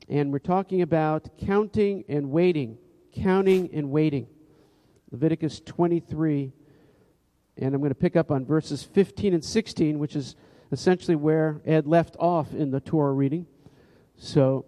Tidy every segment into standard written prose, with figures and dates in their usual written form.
And we're talking about counting and waiting. Counting and waiting. Leviticus 23. And I'm going to pick up on verses 15 and 16, which is essentially where Ed left off in the Torah reading. So,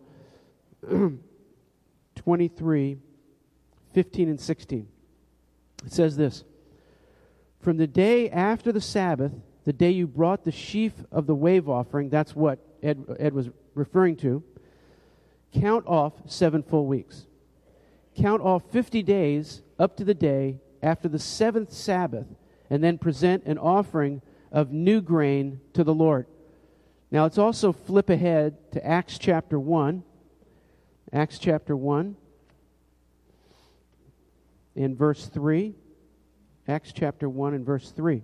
23, 15 and 16. It says this: From the day after the Sabbath, the day you brought the sheaf of the wave offering, that's what Ed was referring to, count off 7 full weeks. Count off 50 days up to the day after the 7th Sabbath, and then present an offering of new grain to the Lord. Now let's also flip ahead to Acts chapter 1. Acts chapter 1 in verse 3. Acts chapter 1 and verse 3.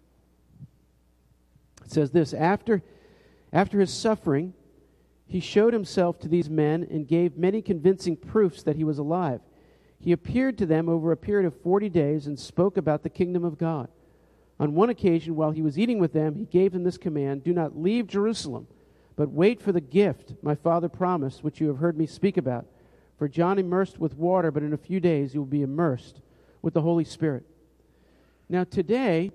It says this: After his suffering, he showed himself to these men and gave many convincing proofs that he was alive. He appeared to them over a period of 40 days and spoke about the kingdom of God. On one occasion, while he was eating with them, he gave them this command: Do not leave Jerusalem, but wait for the gift my Father promised, which you have heard me speak about. For John immersed with water, but in a few days you will be immersed with the Holy Spirit. Now today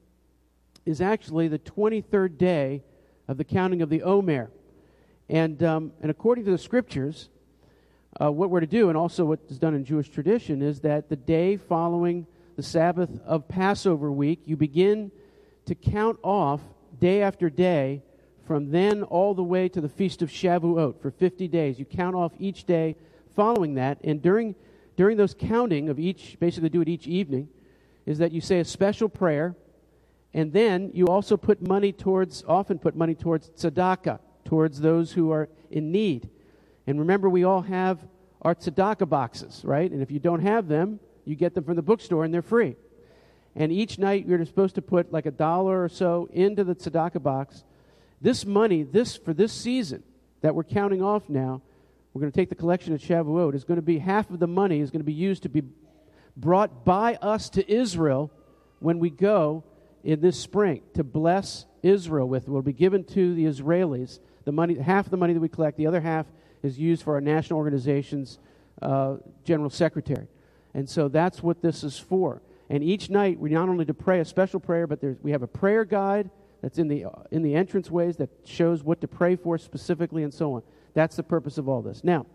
is actually the 23rd day of the counting of the Omer. And according to the Scriptures, what we're to do, and also what is done in Jewish tradition, is that the day following the Sabbath of Passover week, you begin to count off day after day from then all the way to the Feast of Shavuot for 50 days. You count off each day following that, and during those counting of each, basically do it each evening, is that you say a special prayer, and then you also often put money towards tzedakah, towards those who are in need. And remember, we all have our tzedakah boxes, right? And if you don't have them, you get them from the bookstore and they're free. And each night you're supposed to put like $1 or so into the tzedakah box. This money, for this season that we're counting off now, we're going to take the collection at Shavuot, is going to be half of the money is going to be used to be brought by us to Israel when we go in this spring to bless Israel with. Will be given to the Israelis. The money, half of the money that we collect, the other half is used for our national organization's general secretary. And so that's what this is for. And each night we not only to pray a special prayer, but we have a prayer guide that's in the entranceways that shows what to pray for specifically and so on. That's the purpose of all this. Now,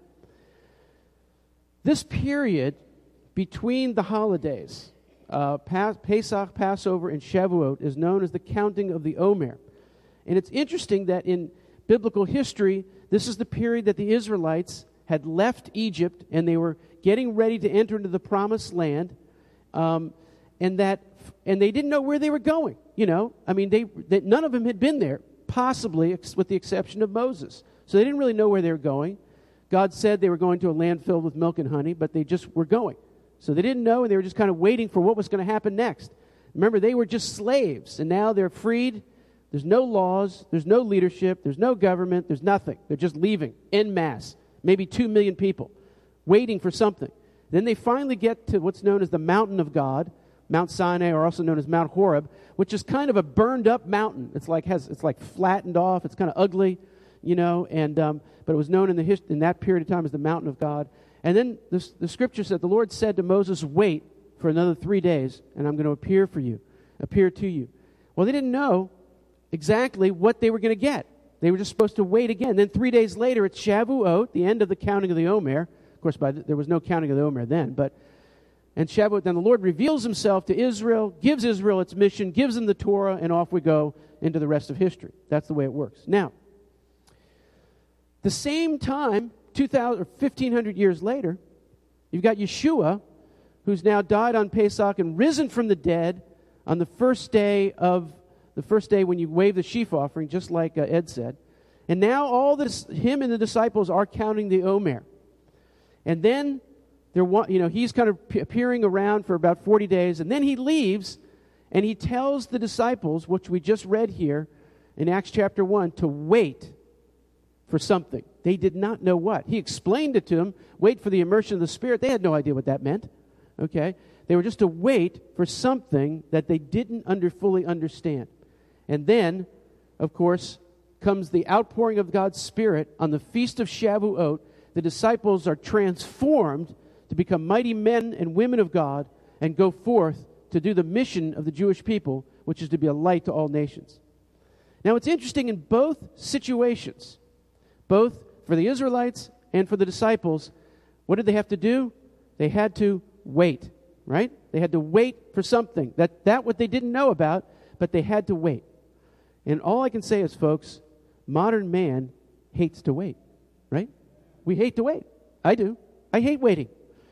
this period between the holidays, Pesach, Passover, and Shavuot, is known as the counting of the Omer. And it's interesting that in biblical history, this is the period that the Israelites had left Egypt and they were getting ready to enter into the promised land, and they didn't know where they were going. You know, I mean, none of them had been there, possibly with the exception of Moses. So they didn't really know where they were going. God said they were going to a land filled with milk and honey, but they just were going. So they didn't know, and they were just kind of waiting for what was going to happen next. Remember, they were just slaves, and now they're freed. There's no laws, there's no leadership, there's no government, there's nothing. They're just leaving en masse, maybe 2 million people, waiting for something. Then they finally get to what's known as the mountain of God, Mount Sinai, or also known as Mount Horeb, which is kind of a burned-up mountain. It's like flattened off. It's kind of ugly, you know. And but it was known in that period of time as the mountain of God. And then the Scripture said the Lord said to Moses, "Wait for another 3 days, and I'm going to appear to you." Well, they didn't know exactly what they were going to get. They were just supposed to wait again. Then 3 days later, it's Shavuot, the end of the counting of the Omer. Of course, there was no counting of the Omer then, and Shavuot, then the Lord reveals himself to Israel, gives Israel its mission, gives them the Torah, and off we go into the rest of history. That's the way it works. Now, the same time, 1,500 years later, you've got Yeshua, who's now died on Pesach and risen from the dead on the first day when you wave the sheaf offering, just like Ed said. And now him and the disciples are counting the Omer. And then he's kind of appearing around for about 40 days, and then he leaves, and he tells the disciples, which we just read here in Acts chapter 1, to wait for something. They did not know what. He explained it to them, wait for the immersion of the Spirit. They had no idea what that meant. Okay? They were just to wait for something that they didn't fully understand. And then, of course, comes the outpouring of God's Spirit on the Feast of Shavuot, the disciples are transformed to become mighty men and women of God and go forth to do the mission of the Jewish people, which is to be a light to all nations. Now, it's interesting in both situations, both for the Israelites and for the disciples, what did they have to do? They had to wait, right? They had to wait for something. That what they didn't know about, but they had to wait. And all I can say is, folks, modern man hates to wait, right? We hate to wait. I do. I hate waiting.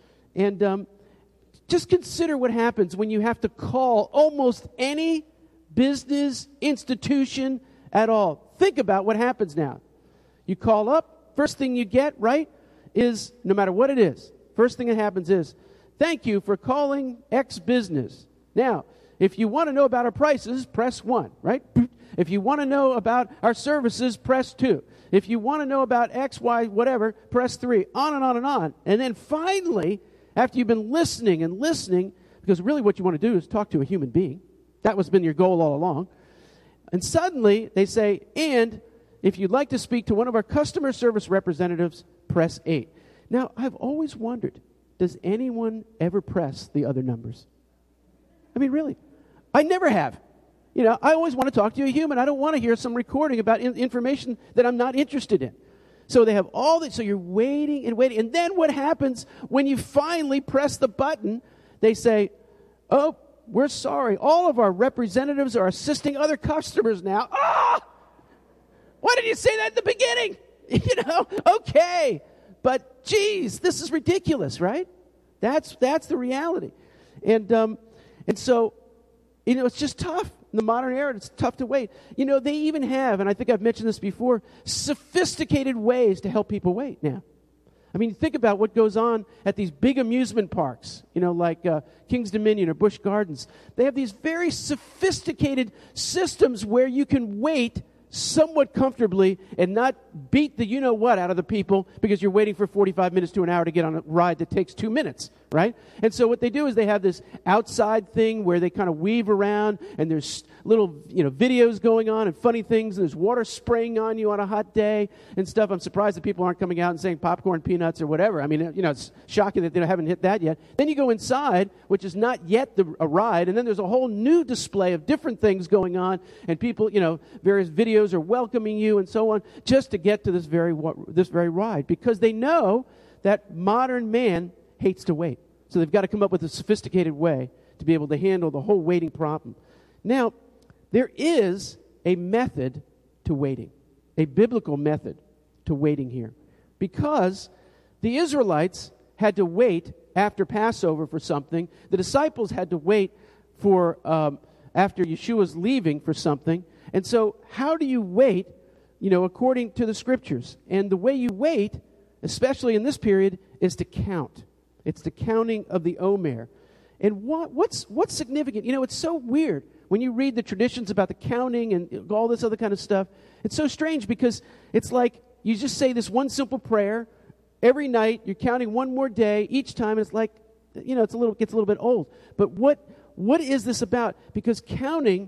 And just consider what happens when you have to call almost any business institution at all. Think about what happens now. You call up, first thing you get, right, is, no matter what it is, first thing that happens is, thank you for calling X business. Now, if you want to know about our prices, press 1, right? If you want to know about our services, press 2. If you want to know about X, Y, whatever, press 3. On and on and on. And then finally, after you've been listening and listening, because really what you want to do is talk to a human being. That was been your goal all along. And suddenly they say, and if you'd like to speak to one of our customer service representatives, press 8. Now, I've always wondered, does anyone ever press the other numbers? I mean, really? I never have. You know, I always want to talk to a human. I don't want to hear some recording about information that I'm not interested in. So they have all this. So you're waiting and waiting. And then what happens when you finally press the button? They say, oh, we're sorry. All of our representatives are assisting other customers now. Ah! Why didn't you say that at the beginning? You know, okay. But, geez, this is ridiculous, right? That's the reality. And so, you know, it's just tough. In the modern era, it's tough to wait. You know, they even have, and I think I've mentioned this before, sophisticated ways to help people wait now. I mean, think about what goes on at these big amusement parks, you know, like King's Dominion or Busch Gardens. They have these very sophisticated systems where you can wait somewhat comfortably and not beat the you-know-what out of the people because you're waiting for 45 minutes to an hour to get on a ride that takes 2 minutes, right? And so what they do is they have this outside thing where they kind of weave around, and there's little, you know, videos going on and funny things, and there's water spraying on you on a hot day and stuff. I'm surprised that people aren't coming out and saying popcorn, peanuts, or whatever. I mean, you know, it's shocking that they haven't hit that yet. Then you go inside, which is not yet a ride, and then there's a whole new display of different things going on, and people, you know, various videos are welcoming you and so on, just to get to this very ride, because they know that modern man hates to wait. So they've got to come up with a sophisticated way to be able to handle the whole waiting problem. Now, there is a method to waiting, a biblical method to waiting here, because the Israelites had to wait after Passover for something. The disciples had to wait for after Yeshua's leaving for something. And so how do you wait, you know, according to the Scriptures? And the way you wait, especially in this period, is to count. It's the counting of the Omer. And what's significant? You know, it's so weird when you read the traditions about the counting and all this other kind of stuff. It's so strange because it's like you just say this one simple prayer every night. You're counting one more day each time. And it's like, you know, gets a little bit old. But what is this about? Because counting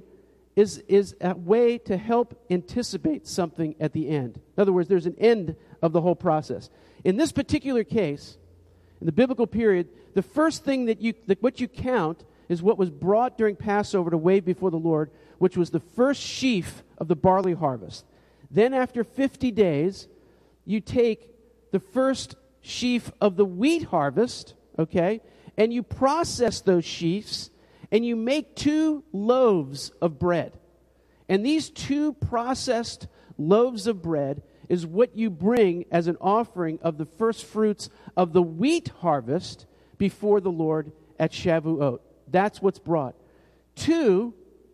is a way to help anticipate something at the end. In other words, there's an end of the whole process. In this particular case, in the biblical period, the first thing what you count is what was brought during Passover to wave before the Lord, which was the first sheaf of the barley harvest. Then after 50 days, you take the first sheaf of the wheat harvest, okay, and you process those sheaves, and you make 2 loaves of bread. And these 2 processed loaves of bread is what you bring as an offering of the first fruits of the wheat harvest before the Lord at Shavuot. That's what's brought. The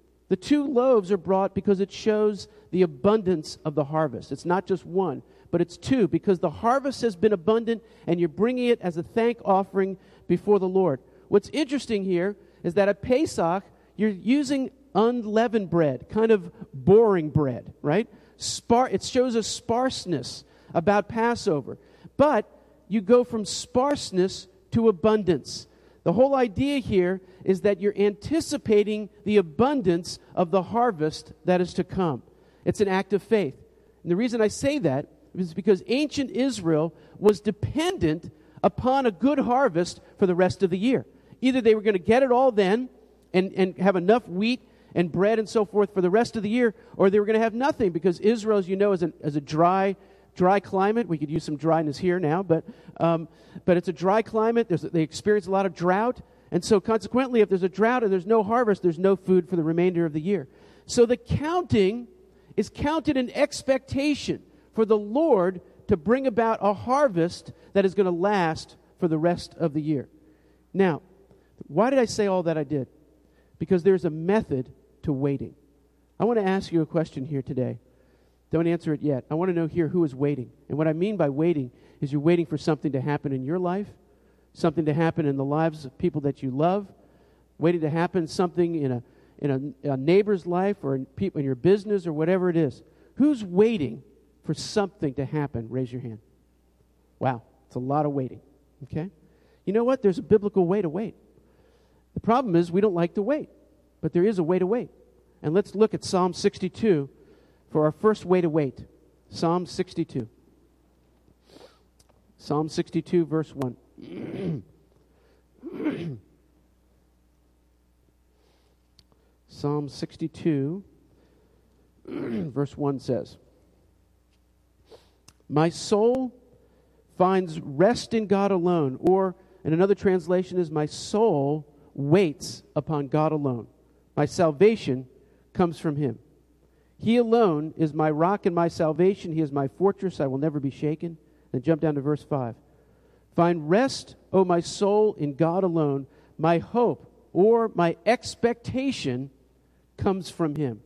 2 loaves are brought because it shows the abundance of the harvest. It's not just 1, but it's 2, because the harvest has been abundant and you're bringing it as a thank offering before the Lord. What's interesting here is that at Pesach, you're using unleavened bread, kind of boring bread, right? It shows a sparseness about Passover. But you go from sparseness to abundance. The whole idea here is that you're anticipating the abundance of the harvest that is to come. It's an act of faith. And the reason I say that is because ancient Israel was dependent upon a good harvest for the rest of the year. Either they were going to get it all then and have enough wheat and bread and so forth for the rest of the year, or they were going to have nothing, because Israel, as you know, is a dry climate. We could use some dryness here now, but it's a dry climate. They experience a lot of drought, and so consequently, if there's a drought and there's no harvest, there's no food for the remainder of the year. So the counting is counted in expectation for the Lord to bring about a harvest that is going to last for the rest of the year. Now, why did I say all that I did? Because there's a method to waiting. I want to ask you a question here today. Don't answer it yet. I want to know here who is waiting. And what I mean by waiting is you're waiting for something to happen in your life, something to happen in the lives of people that you love, waiting to happen something in a neighbor's life or in your business or whatever it is. Who's waiting for something to happen? Raise your hand. Wow, it's a lot of waiting. Okay? You know what? There's a biblical way to wait. The problem is we don't like to wait, but there is a way to wait. And let's look at Psalm 62 for our first way to wait. Psalm 62. Psalm 62, verse 1. Psalm 62, verse 1 says, "My soul finds rest in God alone," or in another translation is, "My soul waits upon God alone. My salvation comes from Him. He alone is my rock and my salvation. He is my fortress. I will never be shaken." Then jump down to verse 5. "Find rest, O my soul, in God alone. My hope," or my expectation, "comes from Him."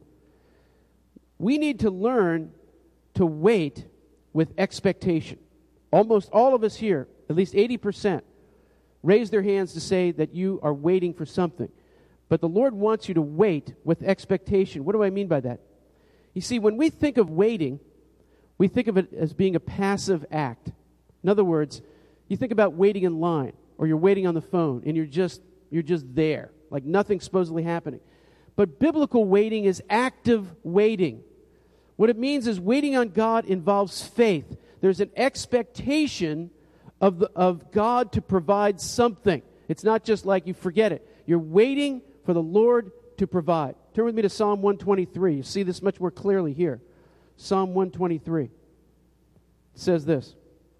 We need to learn to wait with expectation. Almost all of us here, at least 80%, raise their hands to say that you are waiting for something. But the Lord wants you to wait with expectation. What do I mean by that? You see, when we think of waiting, we think of it as being a passive act. In other words, you think about waiting in line, or you're waiting on the phone, and you're just there, like nothing's supposedly happening. But biblical waiting is active waiting. What it means is waiting on God involves faith. There's an expectation of God to provide something. It's not just like you forget it. You're waiting for the Lord to provide. Turn with me to Psalm 123. You see this much more clearly here. Psalm 123. It says this.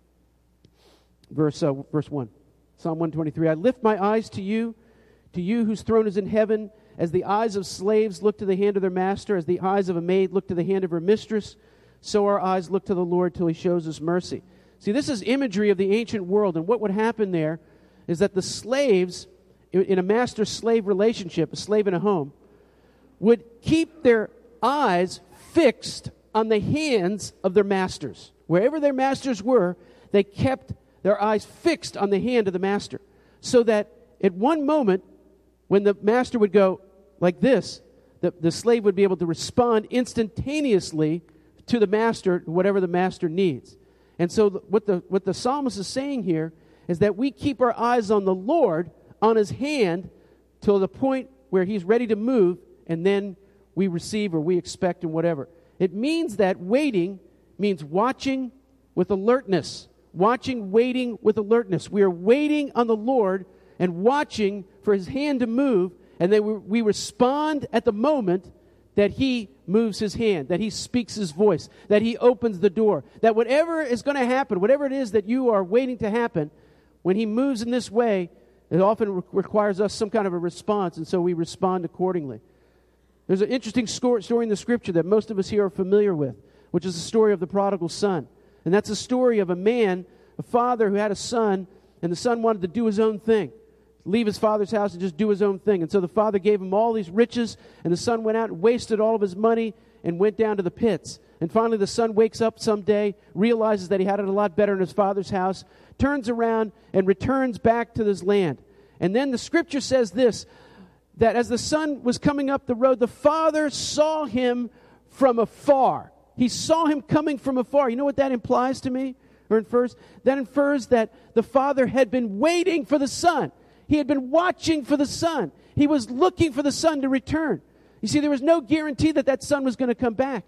Verse 1. Psalm 123. "I lift my eyes to you whose throne is in heaven. As the eyes of slaves look to the hand of their master, as the eyes of a maid look to the hand of her mistress, so our eyes look to the Lord till He shows us mercy." See, this is imagery of the ancient world, and what would happen there is that the slaves, in a master-slave relationship, a slave in a home, would keep their eyes fixed on the hands of their masters. Wherever their masters were, they kept their eyes fixed on the hand of the master, so that at one moment, when the master would go like this, the slave would be able to respond instantaneously to the master, whatever the master needs. And so what the psalmist is saying here is that we keep our eyes on the Lord, on His hand, till the point where He's ready to move, and then we receive or we expect and whatever. It means that waiting means watching with alertness. Watching, waiting with alertness. We are waiting on the Lord and watching for His hand to move, and then we respond at the moment that He moves His hand, that He speaks His voice, that He opens the door, that whatever is going to happen, whatever it is that you are waiting to happen, when He moves in this way, it often requires us some kind of a response, and so we respond accordingly. There's an interesting story in the Scripture that most of us here are familiar with, which is the story of the prodigal son. And that's a story of a father who had a son, and the son wanted to do his own thing, leave his father's house and just do his own thing. And so the father gave him all these riches, and the son went out and wasted all of his money and went down to the pits. And finally the son wakes up someday, realizes that he had it a lot better in his father's house, turns around and returns back to his land. And then the Scripture says this, that as the son was coming up the road, the father saw him from afar. He saw him coming from afar. You know what that implies to me, or infers? That infers that the father had been waiting for the son. He had been watching for the son. He was looking for the son to return. You see, there was no guarantee that son was going to come back.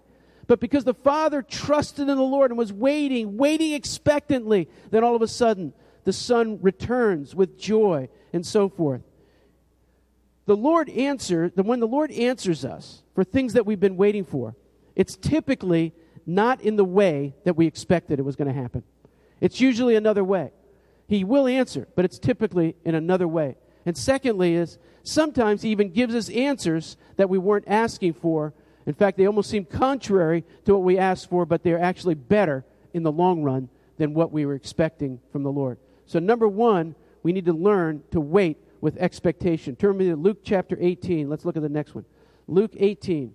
But because the father trusted in the Lord and was waiting expectantly, then all of a sudden the son returns with joy and so forth. When the Lord answers us for things that we've been waiting for, it's typically not in the way that we expected it was going to happen. It's usually another way. He will answer, but it's typically in another way. And secondly is, sometimes He even gives us answers that we weren't asking for. In fact, they almost seem contrary to what we asked for, but they're actually better in the long run than what we were expecting from the Lord. So number one, we need to learn to wait with expectation. Turn me to Luke chapter 18. Let's look at the next one. Luke 18.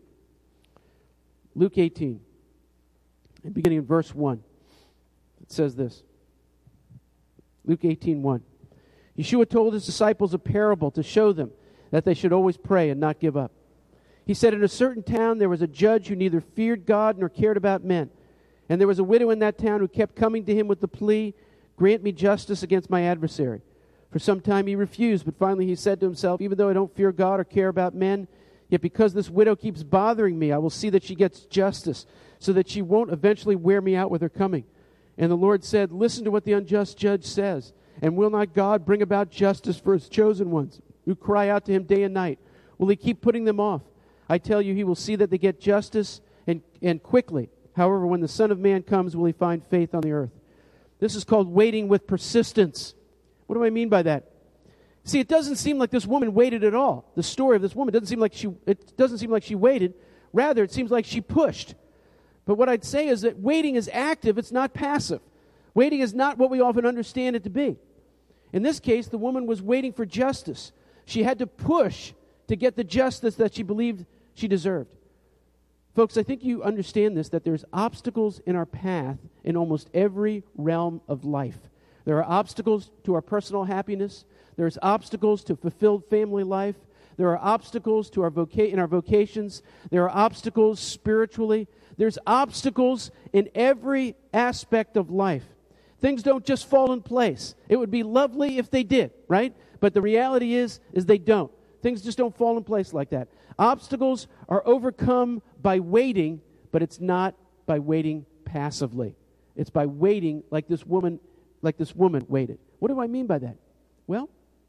Luke 18. And beginning in verse 1. It says this. Luke 18:1. Yeshua told His disciples a parable to show them that they should always pray and not give up. He said, in a certain town there was a judge who neither feared God nor cared about men. And there was a widow in that town who kept coming to him with the plea, grant me justice against my adversary. For some time he refused, but finally he said to himself, even though I don't fear God or care about men, yet because this widow keeps bothering me, I will see that she gets justice, so that she won't eventually wear me out with her coming. And the Lord said, listen to what the unjust judge says. And will not God bring about justice for His chosen ones, who cry out to Him day and night? Will He keep putting them off? I tell you, He will see that they get justice, and quickly. However, when the Son of Man comes, will He find faith on the earth? This is called waiting with persistence. What do I mean by that? See, it doesn't seem like this woman waited at all. The story of this woman doesn't seem like she waited. Rather, it seems like she pushed. But what I'd say is that waiting is active, it's not passive. Waiting is not what we often understand it to be. In this case, the woman was waiting for justice. She had to push to get the justice that she believed she deserved. Folks, I think you understand this, that there's obstacles in our path in almost every realm of life. There are obstacles to our personal happiness. There's obstacles to fulfilled family life. There are obstacles to in our vocations. There are obstacles spiritually. There's obstacles in every aspect of life. Things don't just fall in place. It would be lovely if they did, right? But the reality is they don't. Things just don't fall in place like that. Obstacles are overcome by waiting, but it's not by waiting passively. It's by waiting like this woman waited. What do I mean by that? Well,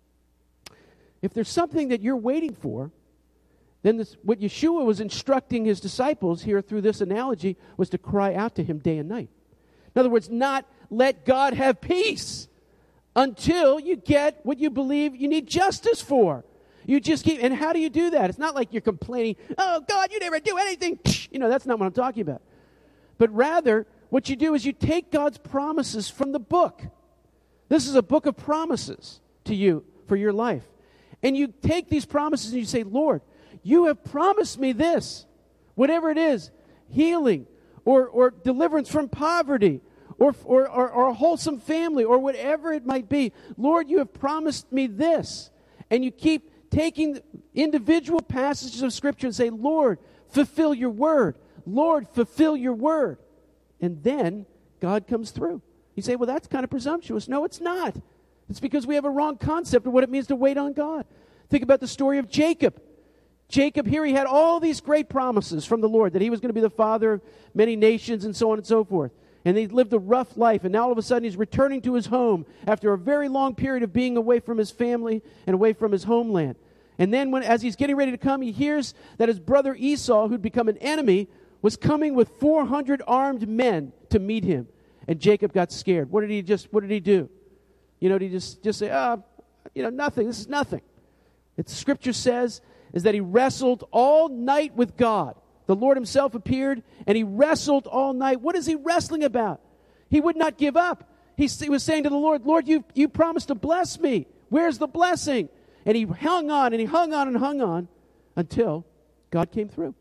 if there's something that you're waiting for, then what Yeshua was instructing His disciples here through this analogy was to cry out to Him day and night. In other words, not let God have peace until you get what you believe you need justice for. You just keep, and how do you do that? It's not like you're complaining, oh, God, you never do anything. That's not what I'm talking about. But rather, what you do is you take God's promises from the book. This is a book of promises to you for your life. And you take these promises and you say, Lord, you have promised me this, whatever it is, healing or deliverance from poverty or a wholesome family or whatever it might be. Lord, you have promised me this. And you keep taking individual passages of Scripture and say, Lord, fulfill your word. Lord, fulfill your word. And then God comes through. You say, well, that's kind of presumptuous. No, it's not. It's because we have a wrong concept of what it means to wait on God. Think about the story of Jacob. Jacob, here he had all these great promises from the Lord, that he was going to be the father of many nations and so on and so forth. And he lived a rough life, and now all of a sudden he's returning to his home after a very long period of being away from his family and away from his homeland. And then as he's getting ready to come, he hears that his brother Esau, who'd become an enemy, was coming with 400 armed men to meet him. And Jacob got scared. What did he do? Did he just say, nothing, this is nothing. The Scripture says is that he wrestled all night with God. The Lord Himself appeared, and he wrestled all night. What is he wrestling about? He would not give up. He was saying to the Lord, Lord, you promised to bless me. Where's the blessing? And he hung on, and he hung on and hung on until God came through.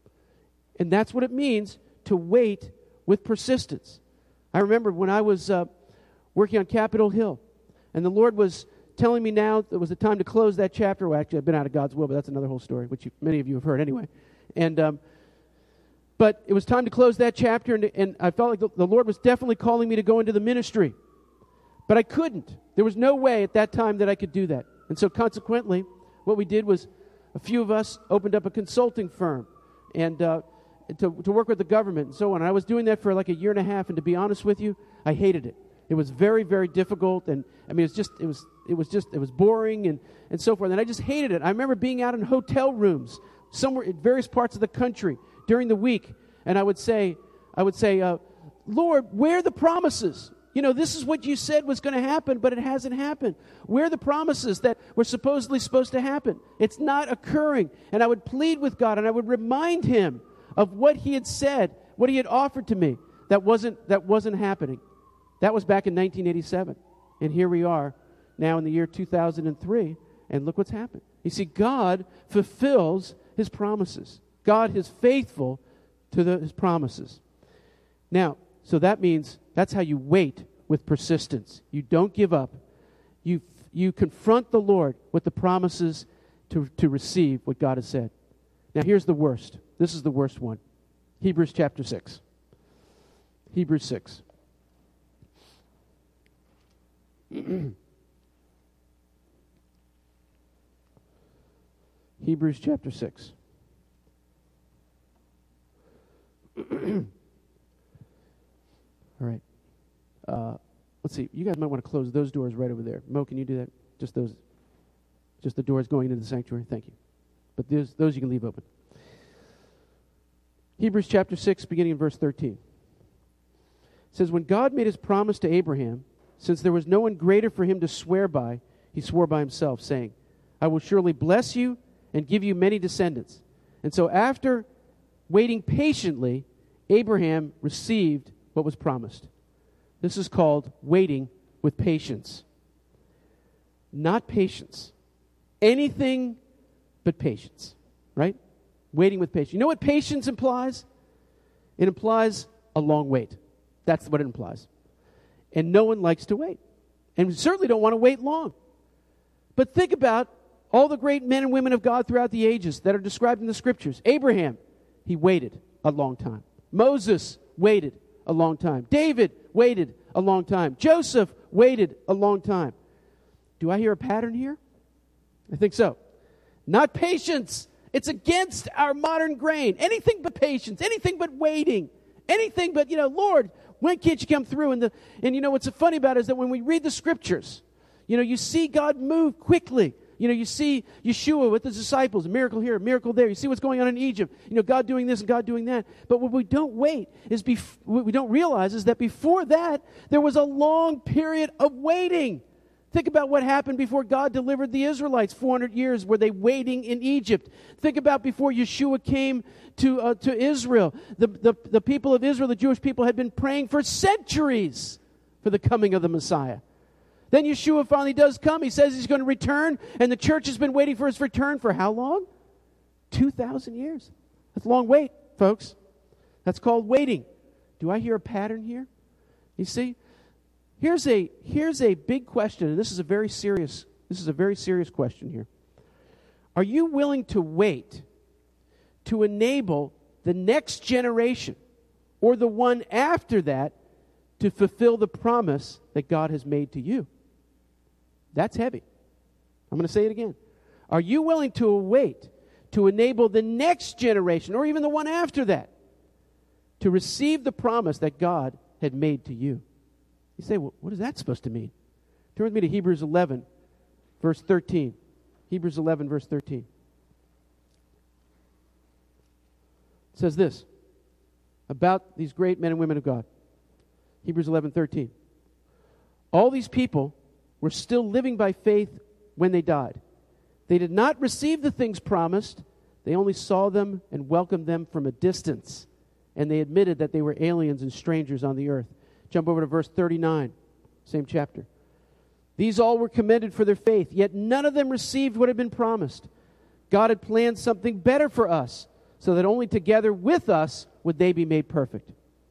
And that's what it means to wait with persistence. I remember when I was working on Capitol Hill, and the Lord was telling me now it was the time to close that chapter. Well, actually, I've been out of God's will, but that's another whole story, which many of you have heard anyway. And but it was time to close that chapter, and I felt like the Lord was definitely calling me to go into the ministry. But I couldn't. There was no way at that time that I could do that. And so consequently, what we did was a few of us opened up a consulting firm. And to work with the government and so on. And I was doing that for like a year and a half, and to be honest with you, I hated it. It was very, very difficult, and I mean, it was boring and so forth. And I just hated it. I remember being out in hotel rooms somewhere in various parts of the country during the week, and I would say, Lord, where are the promises? You know, this is what you said was going to happen, but it hasn't happened. Where are the promises that were supposedly supposed to happen? It's not occurring. And I would plead with God, and I would remind him of what he had said, what he had offered to me that wasn't happening. That was back in 1987. And here we are now in the year 2003, and look what's happened. You see, God fulfills his promises. God is faithful to his promises. Now, so that means that's how you wait with persistence. You don't give up. You confront the Lord with the promises to receive what God has said. Now, here's the worst. This is the worst one. Hebrews chapter 6. Hebrews 6. Hebrews chapter 6. All right. Let's see. You guys might want to close those doors right over there. Mo, can you do that? Just the doors going into the sanctuary. Thank you. But those you can leave open. Hebrews chapter 6, beginning in verse 13. It says, when God made his promise to Abraham, since there was no one greater for him to swear by, he swore by himself, saying, I will surely bless you and give you many descendants. And so after waiting patiently, Abraham received what was promised. This is called waiting with patience. Not patience. Anything but patience, right? Waiting with patience. You know what patience implies? It implies a long wait. That's what it implies. And no one likes to wait. And we certainly don't want to wait long. But think about all the great men and women of God throughout the ages that are described in the Scriptures. Abraham, he waited a long time. Moses waited a long time. David waited a long time. Joseph waited a long time. Do I hear a pattern here? I think so. Not patience. It's against our modern grain. Anything but patience. Anything but waiting. Anything but, Lord, when can't you come through? And what's so funny about it is that when we read the Scriptures, you see God move quickly. You see Yeshua with the disciples, a miracle here, a miracle there. You see what's going on in Egypt. God doing this and God doing that. But what we don't what we don't realize is that before that, there was a long period of waiting. Think about what happened before God delivered the Israelites. 400 years were they waiting in Egypt. Think about before Yeshua came to Israel. The people of Israel, the Jewish people, had been praying for centuries for the coming of the Messiah. Then Yeshua finally does come. He says he's going to return, and the church has been waiting for his return for how long? 2,000 years. That's a long wait, folks. That's called waiting. Do I hear a pattern here? You see? Here's a big question, and this is a very serious question here. Are you willing to wait to enable the next generation or the one after that to fulfill the promise that God has made to you? That's heavy. I'm going to say it again. Are you willing to wait to enable the next generation or even the one after that to receive the promise that God had made to you? You say, well, what is that supposed to mean? Turn with me to Hebrews 11, verse 13. Hebrews 11, verse 13. It says this about these great men and women of God. Hebrews 11, 13. All these people were still living by faith when they died. They did not receive the things promised. They only saw them and welcomed them from a distance. And they admitted that they were aliens and strangers on the earth. Jump over to verse 39, same chapter. These all were commended for their faith, yet none of them received what had been promised. God had planned something better for us, so that only together with us would they be made perfect.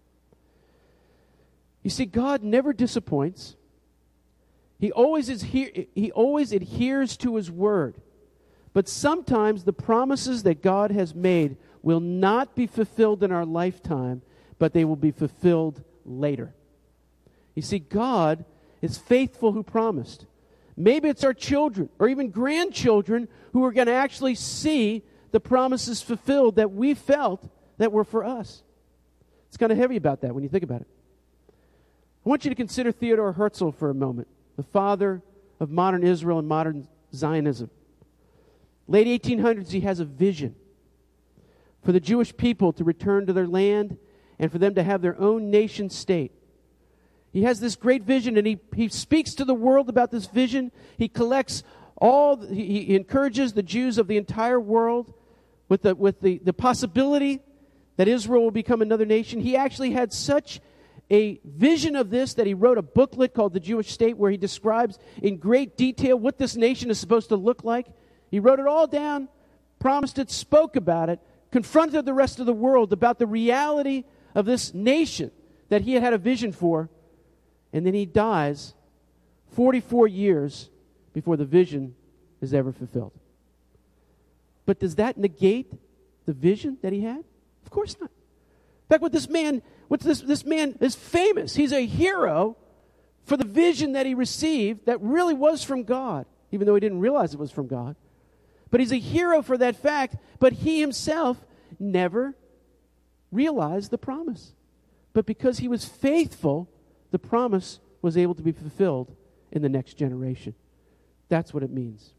You see, God never disappoints. He always adheres to His word. But sometimes the promises that God has made will not be fulfilled in our lifetime, but they will be fulfilled later. You see, God is faithful who promised. Maybe it's our children or even grandchildren who are going to actually see the promises fulfilled that we felt that were for us. It's kind of heavy about that when you think about it. I want you to consider Theodor Herzl for a moment, the father of modern Israel and modern Zionism. Late 1800s, he has a vision for the Jewish people to return to their land and for them to have their own nation state. He has this great vision, and he speaks to the world about this vision. He collects he encourages the Jews of the entire world with the possibility that Israel will become another nation. He actually had such a vision of this that he wrote a booklet called The Jewish State, where he describes in great detail what this nation is supposed to look like. He wrote it all down, promised it, spoke about it, confronted the rest of the world about the reality of this nation that he had a vision for. And then he dies 44 years before the vision is ever fulfilled. But does that negate the vision that he had? Of course not. In fact, this man is famous. He's a hero for the vision that he received that really was from God, even though he didn't realize it was from God. But he's a hero for that fact, but he himself never realized the promise. But because he was faithful, the promise was able to be fulfilled in the next generation. That's what it means.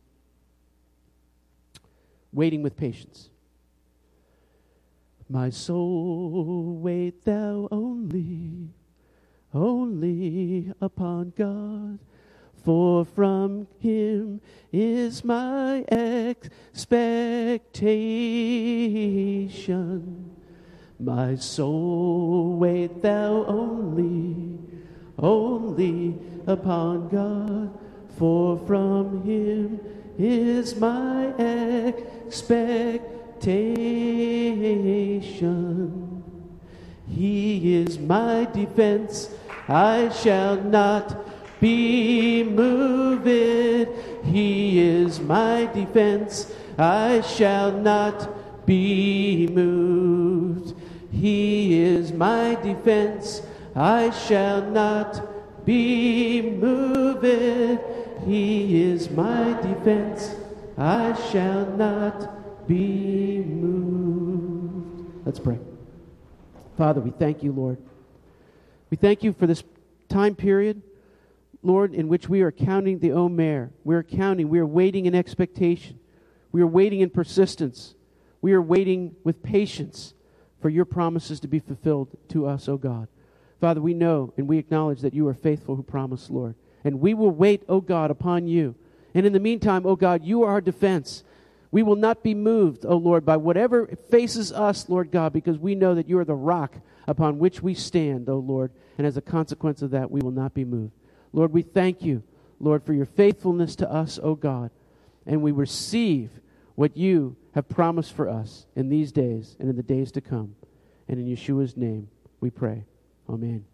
Waiting with patience. My soul, wait thou only upon God, for from him is my expectation. My soul, wait thou only upon God, for from him is my expectation. He is my defense, I shall not be moved. He is my defense, I shall not be moved. He is my defense, I shall not be moved. He is my defense, I shall not be moved. Let's pray. Father, we thank you, Lord. We thank you for this time period, Lord, in which we are counting the Omer. We are waiting in expectation. We are waiting in persistence. We are waiting with patience for your promises to be fulfilled to us, O God. Father, we know and we acknowledge that you are faithful who promised, Lord. And we will wait, O God, upon you. And in the meantime, O God, you are our defense. We will not be moved, O Lord, by whatever faces us, Lord God, because we know that you are the rock upon which we stand, O Lord. And as a consequence of that, we will not be moved. Lord, we thank you, Lord, for your faithfulness to us, O God. And we receive what you have promised for us in these days and in the days to come. And in Yeshua's name we pray. Amen.